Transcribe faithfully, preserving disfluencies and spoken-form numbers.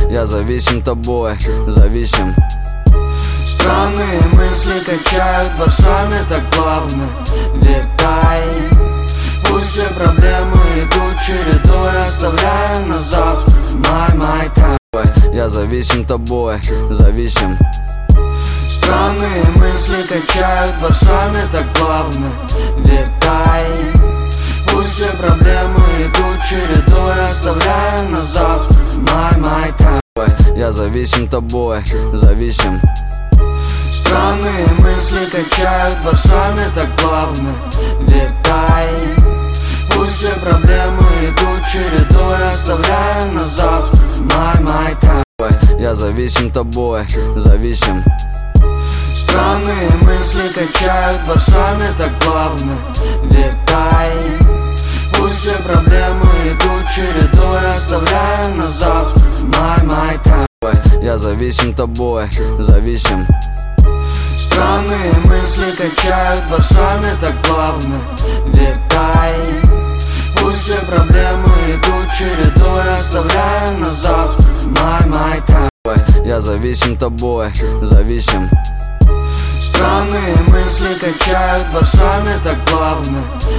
Я зависим тобой, зависим. Странные мысли качают басами, так главное витай. Пусть все проблемы идут чередой, оставляя на завтра my, my time. Я зависим тобой, зависим. Странные мысли качают басами, так главное витай. Пусть все проблемы идут чередой, оставляя на завтра my, my time. Я зависим тобой, зависим. Странные мысли качают басами, так главное витай. Пусть все проблемы идут чередой, оставляя на завтра my, my time. Я зависим тобой, зависим. Странные мысли качают басами, так главное витай. Пусть все проблемы идут чередой, оставляя на завтра my, my time. Я зависим тобой, зависим. Странные мысли качают басами, так главное витай. Пусть все проблемы идут чередой, оставляя на завтра my, my time. Я зависим тобой, зависим. Странные мысли качают басами, так главное